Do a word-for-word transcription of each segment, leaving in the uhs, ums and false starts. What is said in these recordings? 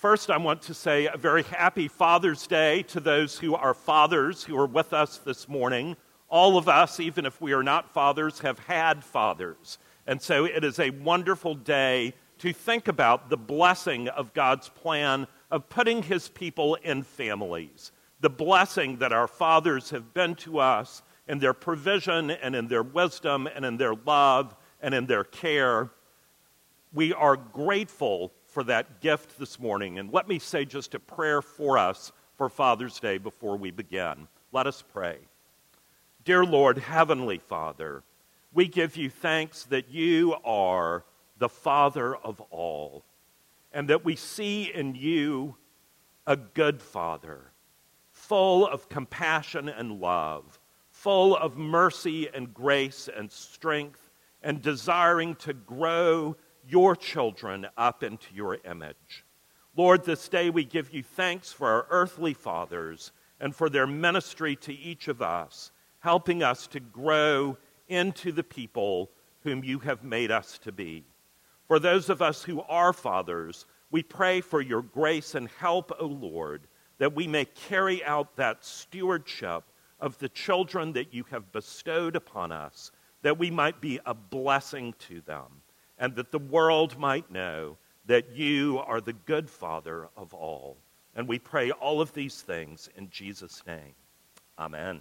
First, I want to say a very happy Father's Day to those who are fathers who are with us this morning. All of us, even if we are not fathers, have had fathers. And so it is a wonderful day to think about the blessing of God's plan of putting his people in families. The blessing that our fathers have been to us in their provision and in their wisdom and in their love and in their care. We are grateful for that gift this morning. And let me say just a prayer for us for Father's Day before we begin. Let us pray. Dear Lord, Heavenly Father, we give you thanks that you are the Father of all, and that we see in you a good Father, full of compassion and love, full of mercy and grace and strength, and desiring to grow your children up into your image. Lord, this day we give you thanks for our earthly fathers and for their ministry to each of us, helping us to grow into the people whom you have made us to be. For those of us who are fathers, we pray for your grace and help, O Lord, that we may carry out that stewardship of the children that you have bestowed upon us, that we might be a blessing to them, and that the world might know that you are the good Father of all. And we pray all of these things in Jesus' name. Amen.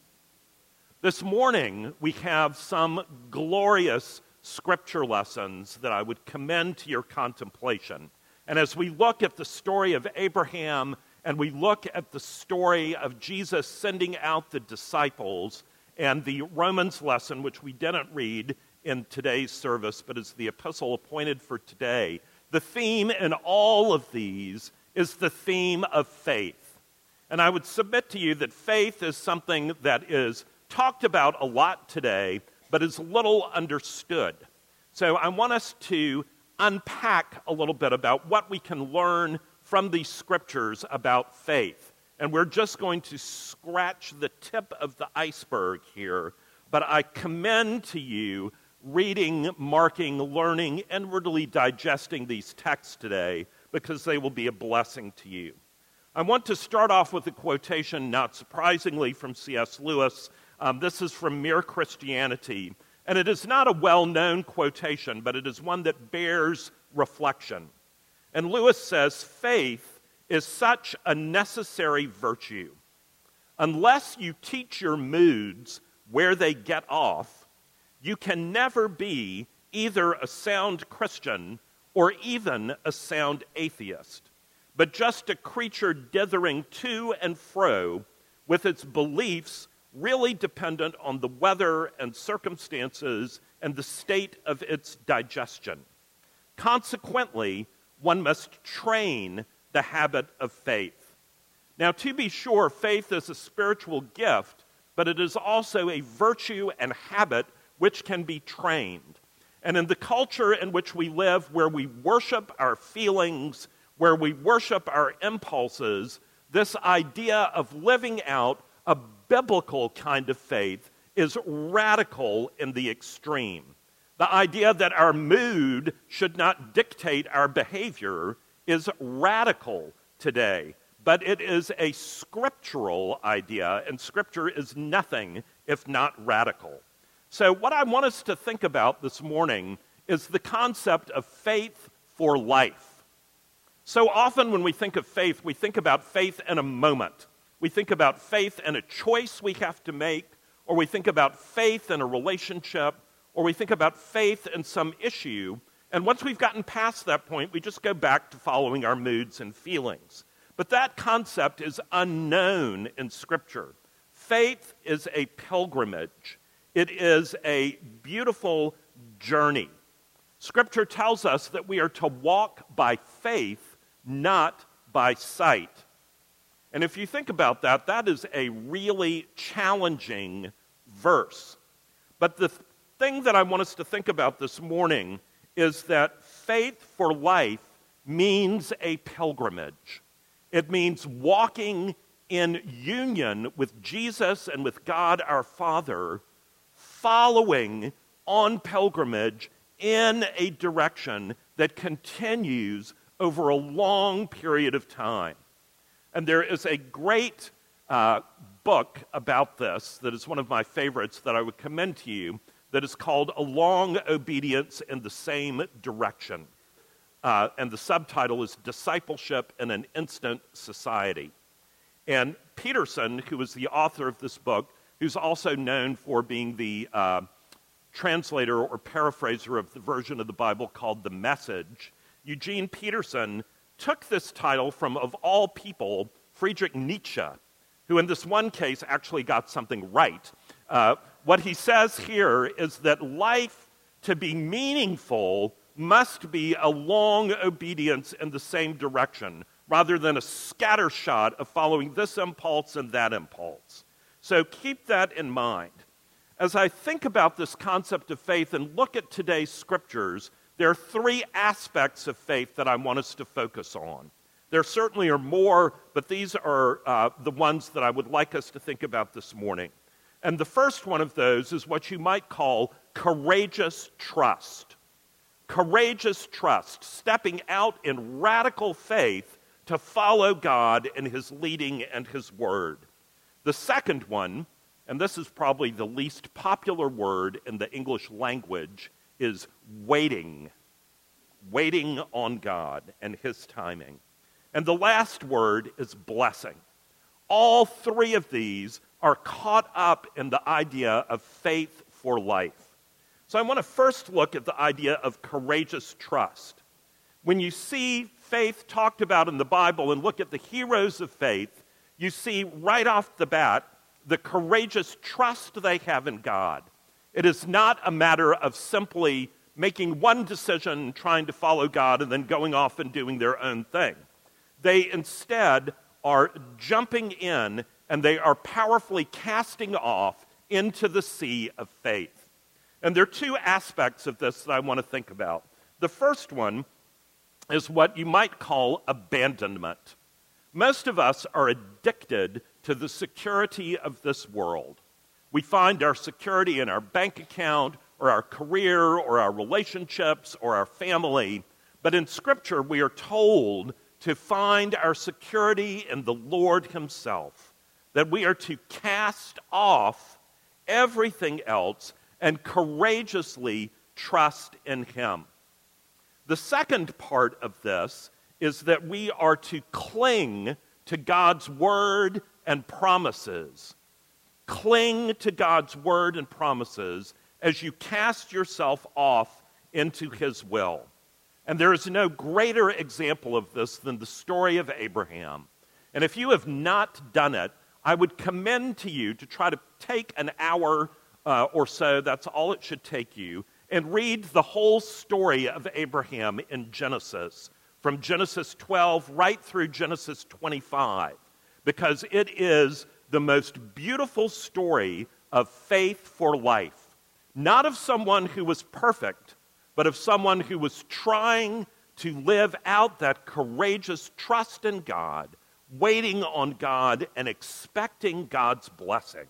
This morning, we have some glorious scripture lessons that I would commend to your contemplation. And as we look at the story of Abraham and we look at the story of Jesus sending out the disciples and the Romans lesson, which we didn't read in today's service, but is the epistle appointed for today, the theme in all of these is the theme of faith. And I would submit to you that faith is something that is talked about a lot today, but is little understood. So I want us to unpack a little bit about what we can learn from these scriptures about faith. And we're just going to scratch the tip of the iceberg here, but I commend to you reading, marking, learning, inwardly digesting these texts today, because they will be a blessing to you. I want to start off with a quotation, not surprisingly, from C S Lewis. Um, this is from Mere Christianity, and it is not a well-known quotation, but it is one that bears reflection. And Lewis says, "Faith is such a necessary virtue. Unless you teach your moods where they get off, you can never be either a sound Christian or even a sound atheist, but just a creature dithering to and fro with its beliefs really dependent on the weather and circumstances and the state of its digestion. Consequently, one must train the habit of faith." Now, to be sure, faith is a spiritual gift, but it is also a virtue and habit which can be trained. And in the culture in which we live, where we worship our feelings, where we worship our impulses, this idea of living out a biblical kind of faith is radical in the extreme. The idea that our mood should not dictate our behavior is radical today, but it is a scriptural idea, and Scripture is nothing if not radical. So what I want us to think about this morning is the concept of faith for life. So often when we think of faith, we think about faith in a moment. We think about faith in a choice we have to make, or we think about faith in a relationship, or we think about faith in some issue. And once we've gotten past that point, we just go back to following our moods and feelings. But that concept is unknown in Scripture. Faith is a pilgrimage. It is a beautiful journey. Scripture tells us that we are to walk by faith, not by sight. And if you think about that, that is a really challenging verse. But the thing that I want us to think about this morning is that faith for life means a pilgrimage. It means walking in union with Jesus and with God our Father, following on pilgrimage in a direction that continues over a long period of time. And there is a great uh, book about this that is one of my favorites that I would commend to you that is called A Long Obedience in the Same Direction. Uh, and the subtitle is Discipleship in an Instant Society. And Peterson, who is the author of this book, who's also known for being the uh, translator or paraphraser of the version of the Bible called The Message, Eugene Peterson took this title from, of all people, Friedrich Nietzsche, who in this one case actually got something right. Uh, what he says here is that life, to be meaningful, must be a long obedience in the same direction, rather than a scattershot of following this impulse and that impulse. So keep that in mind. As I think about this concept of faith and look at today's scriptures, there are three aspects of faith that I want us to focus on. There certainly are more, but these are uh, the ones that I would like us to think about this morning. And the first one of those is what you might call courageous trust. Courageous trust, stepping out in radical faith to follow God in his leading and his word. The second one, and this is probably the least popular word in the English language, is waiting. Waiting on God and his timing. And the last word is blessing. All three of these are caught up in the idea of faith for life. So I want to first look at the idea of courageous trust. When you see faith talked about in the Bible and look at the heroes of faith, you see right off the bat the courageous trust they have in God. It is not a matter of simply making one decision, trying to follow God, and then going off and doing their own thing. They instead are jumping in, and they are powerfully casting off into the sea of faith. And there are two aspects of this that I want to think about. The first one is what you might call abandonment. Most of us are addicted to the security of this world. We find our security in our bank account, or our career, or our relationships, or our family. But in Scripture, we are told to find our security in the Lord himself, that we are to cast off everything else and courageously trust in him. The second part of this is that we are to cling to God's word and promises. Cling to God's word and promises as you cast yourself off into his will. And there is no greater example of this than the story of Abraham. And if you have not done it, I would commend to you to try to take an hour uh, or so, that's all it should take you, and read the whole story of Abraham in Genesis, from Genesis twelve right through Genesis twenty-five, because it is the most beautiful story of faith for life. Not of someone who was perfect, but of someone who was trying to live out that courageous trust in God, waiting on God, and expecting God's blessing.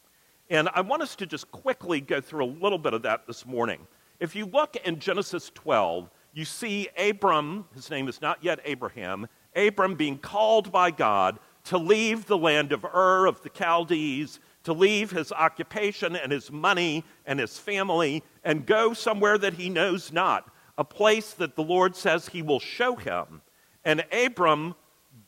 And I want us to just quickly go through a little bit of that this morning. If you look in Genesis twelve, you see Abram, his name is not yet Abraham, Abram being called by God to leave the land of Ur of the Chaldees, to leave his occupation and his money and his family and go somewhere that he knows not, a place that the Lord says he will show him. And Abram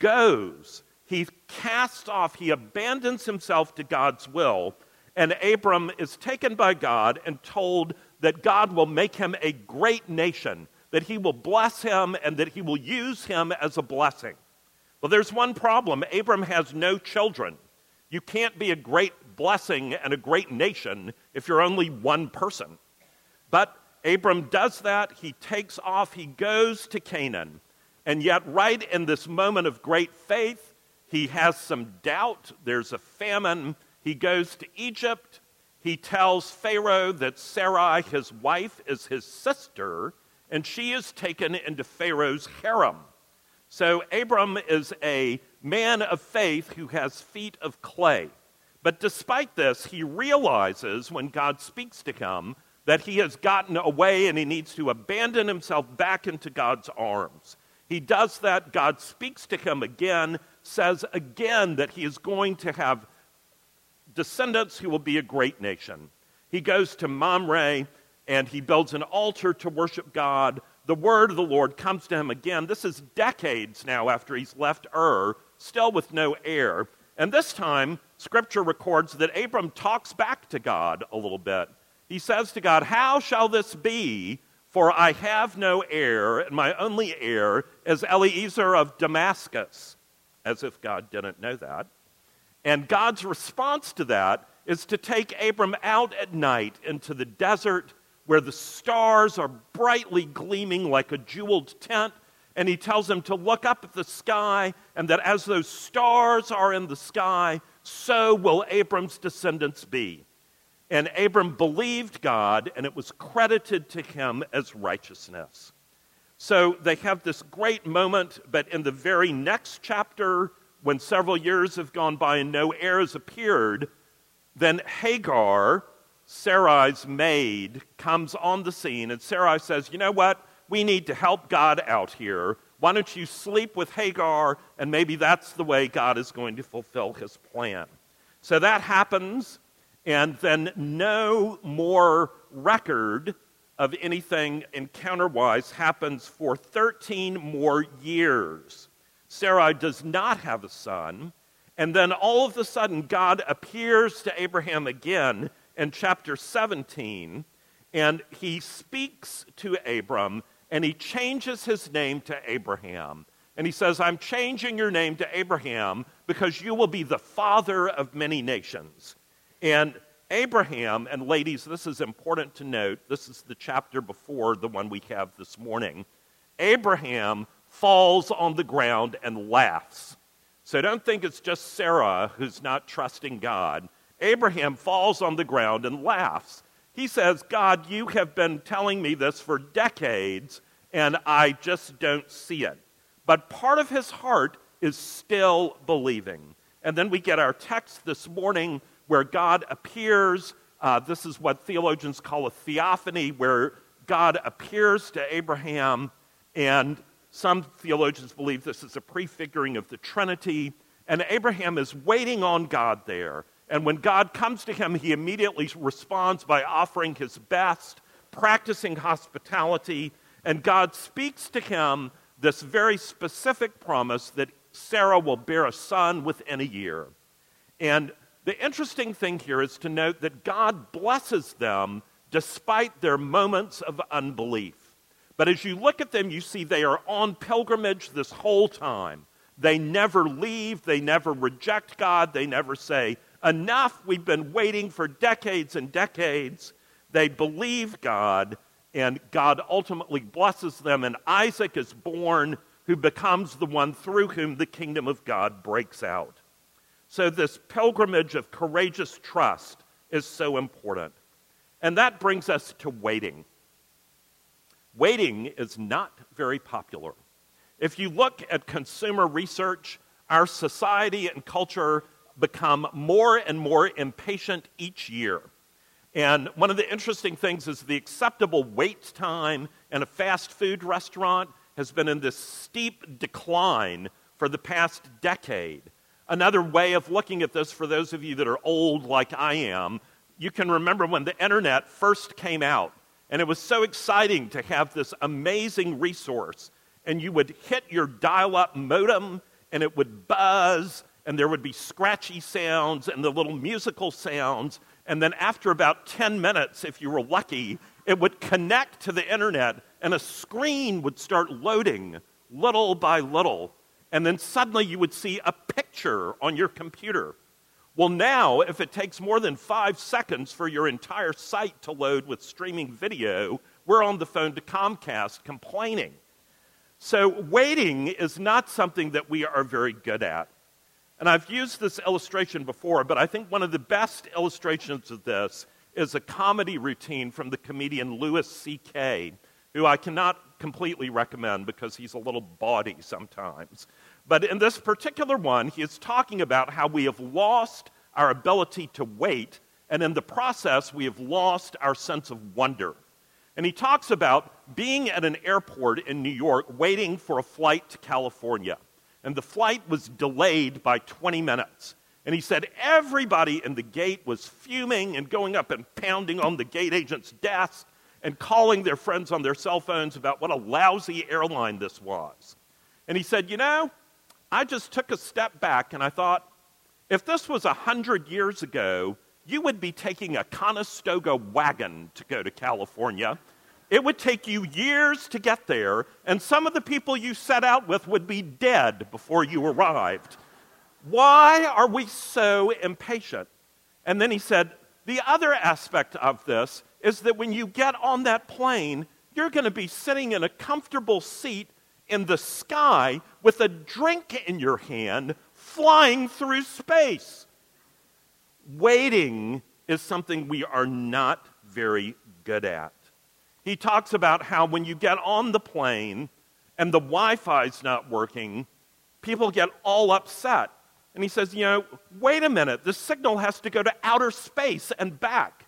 goes. He casts off, he abandons himself to God's will, and Abram is taken by God and told that God will make him a great nation, that he will bless him and that he will use him as a blessing. Well, there's one problem. Abram has no children. You can't be a great blessing and a great nation if you're only one person. But Abram does that. He takes off. He goes to Canaan. And yet, right in this moment of great faith, he has some doubt. There's a famine. He goes to Egypt. He tells Pharaoh that Sarai, his wife, is his sister, and she is taken into Pharaoh's harem. So Abram is a man of faith who has feet of clay. But despite this, he realizes when God speaks to him that he has gotten away and he needs to abandon himself back into God's arms. He does that. God speaks to him again, says again that he is going to have descendants who will be a great nation. He goes to Mamre, and he builds an altar to worship God. The word of the Lord comes to him again. This is decades now after he's left Ur, still with no heir. And this time, Scripture records that Abram talks back to God a little bit. He says to God, "How shall this be? For I have no heir, and my only heir is Eliezer of Damascus." As if God didn't know that. And God's response to that is to take Abram out at night into the desert where the stars are brightly gleaming like a jeweled tent, and he tells him to look up at the sky, and that as those stars are in the sky, so will Abram's descendants be. And Abram believed God, and it was credited to him as righteousness. So they have this great moment, but in the very next chapter, when several years have gone by and no heirs appeared, then Hagar, Sarai's maid, comes on the scene, and Sarai says, "You know what? We need to help God out here. Why don't you sleep with Hagar, and maybe that's the way God is going to fulfill his plan." So that happens, and then no more record of anything encounter-wise happens for thirteen more years. Sarai does not have a son, and then all of a sudden God appears to Abraham again in chapter seventeen, and he speaks to Abram, and he changes his name to Abraham. And he says, "I'm changing your name to Abraham because you will be the father of many nations." And Abraham, and ladies, this is important to note, this is the chapter before the one we have this morning. Abraham falls on the ground and laughs. So don't think it's just Sarah who's not trusting God. Abraham falls on the ground and laughs. He says, "God, you have been telling me this for decades, and I just don't see it." But part of his heart is still believing. And then we get our text this morning where God appears. Uh, this is what theologians call a theophany, where God appears to Abraham, and some theologians believe this is a prefiguring of the Trinity, and Abraham is waiting on God there. And when God comes to him, he immediately responds by offering his best, practicing hospitality, and God speaks to him this very specific promise that Sarah will bear a son within a year. And the interesting thing here is to note that God blesses them despite their moments of unbelief. But as you look at them, you see they are on pilgrimage this whole time. They never leave. They never reject God. They never say, "Enough, we've been waiting for decades and decades." They believe God, and God ultimately blesses them, and Isaac is born, who becomes the one through whom the kingdom of God breaks out. So this pilgrimage of courageous trust is so important. And that brings us to waiting. Waiting is not very popular. If you look at consumer research, our society and culture become more and more impatient each year. And one of the interesting things is the acceptable wait time in a fast food restaurant has been in this steep decline for the past decade. Another way of looking at this, for those of you that are old like I am, you can remember when the internet first came out, and it was so exciting to have this amazing resource, and you would hit your dial-up modem, and it would buzz, and there would be scratchy sounds and the little musical sounds, and then after about ten minutes, if you were lucky, it would connect to the internet, and a screen would start loading little by little, and then suddenly you would see a picture on your computer. Well, now, if it takes more than five seconds for your entire site to load with streaming video, we're on the phone to Comcast complaining. So waiting is not something that we are very good at. And I've used this illustration before, but I think one of the best illustrations of this is a comedy routine from the comedian Louis C K, who I cannot completely recommend because he's a little bawdy sometimes. But in this particular one, he is talking about how we have lost our ability to wait, and in the process, we have lost our sense of wonder. And he talks about being at an airport in New York waiting for a flight to California. And the flight was delayed by twenty minutes. And he said everybody in the gate was fuming and going up and pounding on the gate agent's desk and calling their friends on their cell phones about what a lousy airline this was. And he said, you know, I just took a step back and I thought, if this was a hundred years ago, you would be taking a Conestoga wagon to go to California. It would take you years to get there, and some of the people you set out with would be dead before you arrived. Why are we so impatient? And then he said, the other aspect of this is that when you get on that plane, you're going to be sitting in a comfortable seat in the sky with a drink in your hand, flying through space. Waiting is something we are not very good at. He talks about how when you get on the plane and the Wi-Fi's not working, people get all upset. And he says, you know, wait a minute, the signal has to go to outer space and back.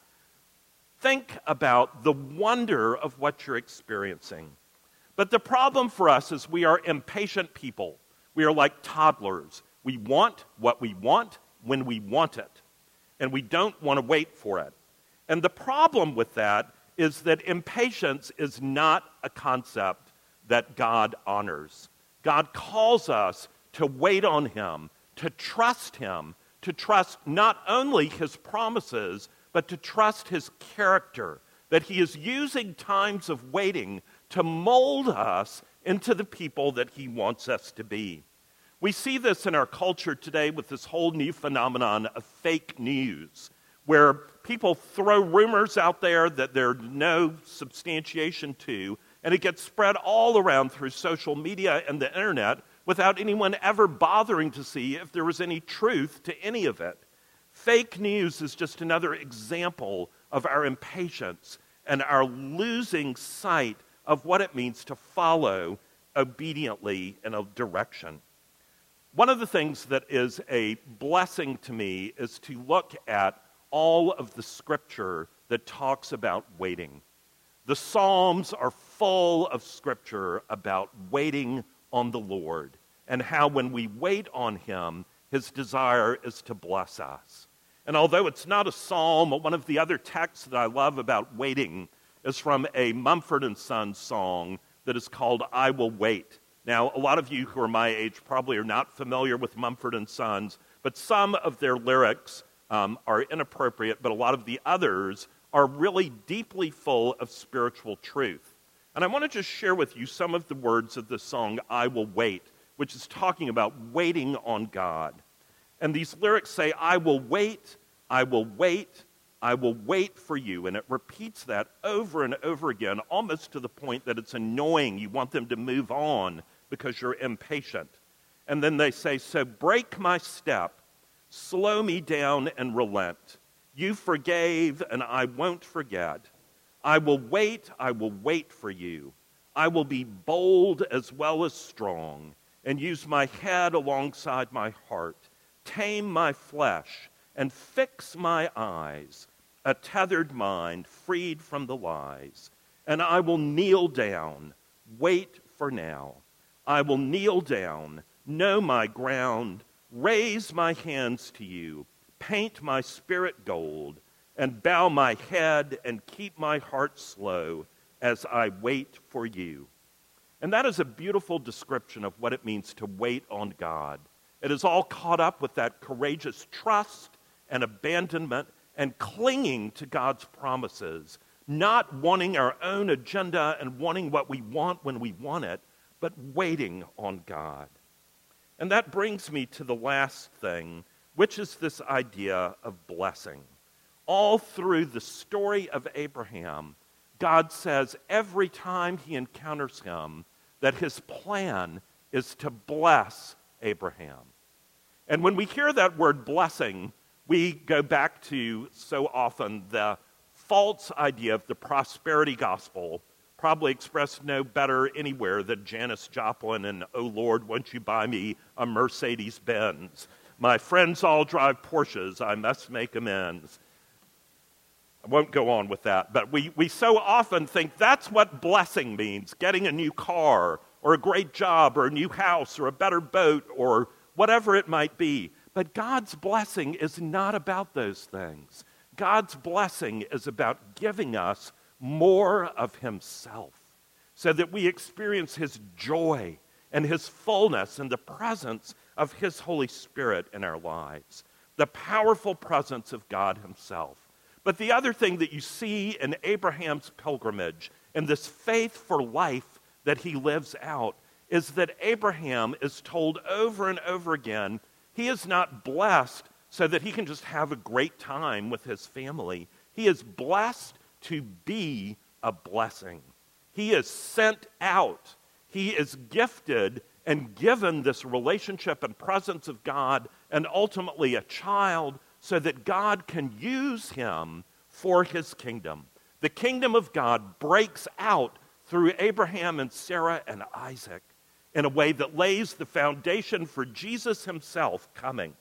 Think about the wonder of what you're experiencing. But the problem for us is we are impatient people. We are like toddlers. We want what we want when we want it. And we don't want to wait for it. And the problem with that is that impatience is not a concept that God honors. God calls us to wait on him, to trust him, to trust not only his promises, but to trust his character, that he is using times of waiting to mold us into the people that he wants us to be. We see this in our culture today with this whole new phenomenon of fake news, where people throw rumors out there that there's no substantiation to, and it gets spread all around through social media and the internet without anyone ever bothering to see if there was any truth to any of it. Fake news is just another example of our impatience and our losing sight of what it means to follow obediently in a direction. One of the things that is a blessing to me is to look at all of the scripture that talks about waiting. The Psalms are full of scripture about waiting on the Lord and how when we wait on him, his desire is to bless us. And although it's not a psalm, one of the other texts that I love about waiting is from a Mumford and Sons song that is called I Will Wait. Now, a lot of you who are my age probably are not familiar with Mumford and Sons, but some of their lyrics um, are inappropriate, but a lot of the others are really deeply full of spiritual truth. And I want to just share with you some of the words of the song I Will Wait, which is talking about waiting on God. And these lyrics say, I will wait, I will wait, I will wait for you. And it repeats that over and over again, almost to the point that it's annoying. You want them to move on because you're impatient. And then they say, so break my step, slow me down and relent. You forgave and I won't forget. I will wait, I will wait for you. I will be bold as well as strong and use my head alongside my heart, tame my flesh and fix my eyes, a tethered mind freed from the lies. And I will kneel down, wait for now. I will kneel down, know my ground, raise my hands to you, paint my spirit gold, and bow my head and keep my heart slow as I wait for you. And that is a beautiful description of what it means to wait on God. It is all caught up with that courageous trust and abandonment and clinging to God's promises, not wanting our own agenda and wanting what we want when we want it, but waiting on God. And that brings me to the last thing, which is this idea of blessing. All through the story of Abraham, God says every time he encounters him that his plan is to bless Abraham. And when we hear that word blessing, we go back to so often the false idea of the prosperity gospel, probably expressed no better anywhere than Janis Joplin and "Oh Lord, won't you buy me a Mercedes-Benz? My friends all drive Porsches, I must make amends." won't go on with that, but we, we so often think that's what blessing means, getting a new car or a great job or a new house or a better boat or whatever it might be. But God's blessing is not about those things. God's blessing is about giving us more of himself so that we experience his joy and his fullness and the presence of his Holy Spirit in our lives, the powerful presence of God himself. But the other thing that you see in Abraham's pilgrimage and this faith for life that he lives out is that Abraham is told over and over again he is not blessed so that he can just have a great time with his family. He is blessed to be a blessing. He is sent out. He is gifted and given this relationship and presence of God and ultimately a child so that God can use him for his kingdom. The kingdom of God breaks out through Abraham and Sarah and Isaac in a way that lays the foundation for Jesus himself coming.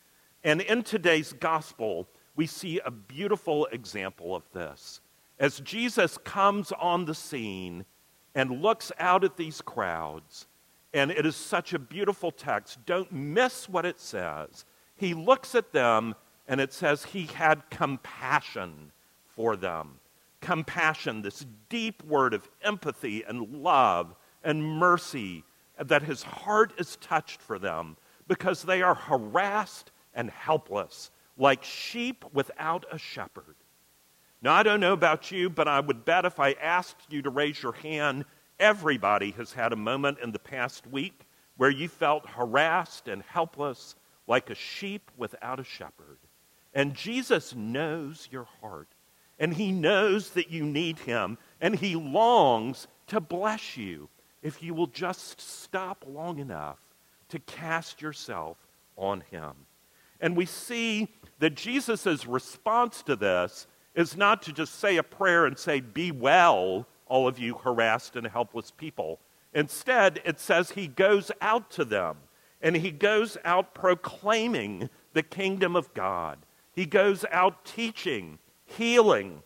And in today's gospel, we see a beautiful example of this. As Jesus comes on the scene and looks out at these crowds, and it is such a beautiful text, don't miss what it says. He looks at them and it says he had compassion for them. Compassion, this deep word of empathy and love and mercy, that his heart is touched for them because they are harassed and helpless, like sheep without a shepherd. Now, I don't know about you, but I would bet if I asked you to raise your hand, everybody has had a moment in the past week where you felt harassed and helpless, like a sheep without a shepherd. And Jesus knows your heart, and he knows that you need him, and he longs to bless you if you will just stop long enough to cast yourself on him. And we see that Jesus' response to this is not to just say a prayer and say, "Be well, all of you harassed and helpless people." Instead, it says he goes out to them, and he goes out proclaiming the kingdom of God. He goes out teaching, healing,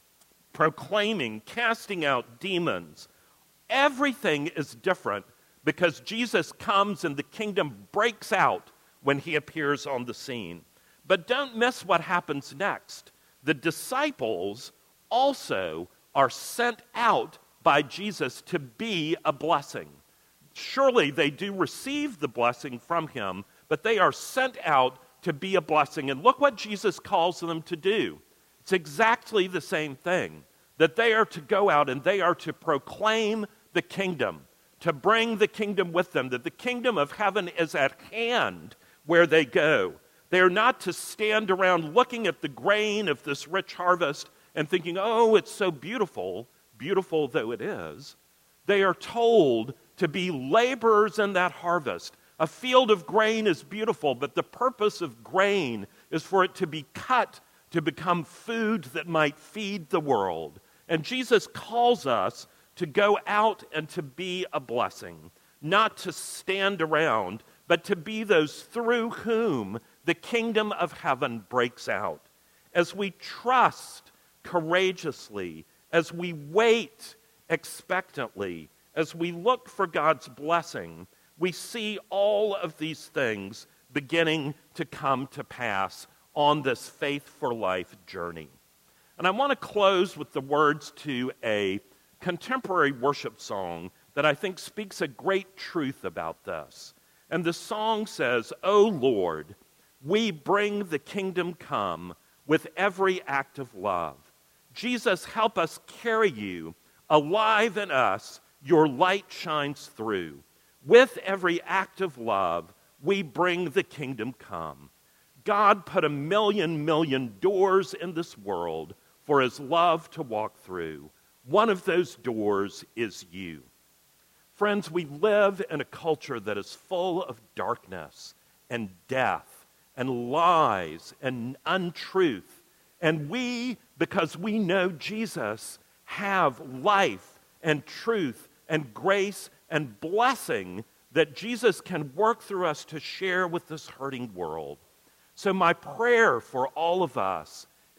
proclaiming, casting out demons. Everything is different because Jesus comes and the kingdom breaks out when he appears on the scene. But don't miss what happens next. The disciples also are sent out by Jesus to be a blessing. Surely they do receive the blessing from him, but they are sent out to be a blessing. And look what Jesus calls them to do. It's exactly the same thing, that they are to go out and they are to proclaim the kingdom, to bring the kingdom with them, that the kingdom of heaven is at hand where they go. They are not to stand around looking at the grain of this rich harvest and thinking, oh, it's so beautiful, beautiful though it is. They are told to be laborers in that harvest. A field of grain is beautiful, but the purpose of grain is for it to be cut to become food that might feed the world. And Jesus calls us to go out and to be a blessing, not to stand around, but to be those through whom the kingdom of heaven breaks out. As we trust courageously, as we wait expectantly, as we look for God's blessing, we see all of these things beginning to come to pass on this faith for life journey. And I want to close with the words to a contemporary worship song that I think speaks a great truth about this. And the song says, "O Lord, we bring the kingdom come with every act of love. Jesus, help us carry you. Alive in us, your light shines through. With every act of love, we bring the kingdom come. God put a million, million doors in this world for his love to walk through. One of those doors is you." Friends, we live in a culture that is full of darkness and death and lies and untruth. And we, because we know Jesus, have life and truth and grace and blessing that Jesus can work through us to share with this hurting world. So my prayer for all of us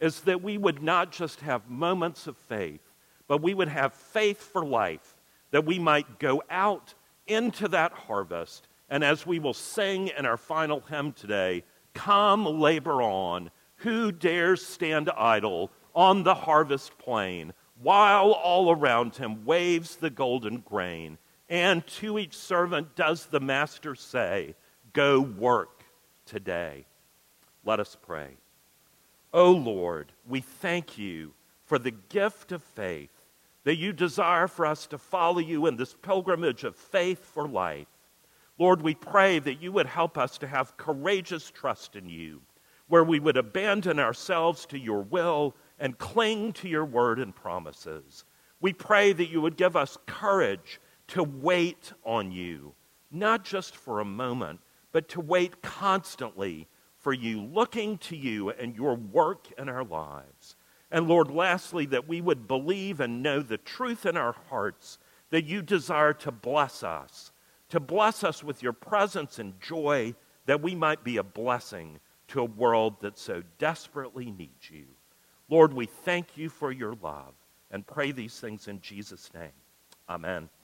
is that we would not just have moments of faith, but we would have faith for life, that we might go out into that harvest. And as we will sing in our final hymn today, come labor on, who dares stand idle on the harvest plain, while all around him waves the golden grain, and to each servant does the master say, go work today. Let us pray. O Lord, we thank you for the gift of faith, that you desire for us to follow you in this pilgrimage of faith for life. Lord, we pray that you would help us to have courageous trust in you, where we would abandon ourselves to your will and cling to your word and promises. We pray that you would give us courage to wait on you, not just for a moment, but to wait constantly for you, looking to you and your work in our lives. And Lord, lastly, that we would believe and know the truth in our hearts that you desire to bless us, to bless us with your presence and joy, that we might be a blessing to a world that so desperately needs you. Lord, we thank you for your love and pray these things in Jesus' name. Amen.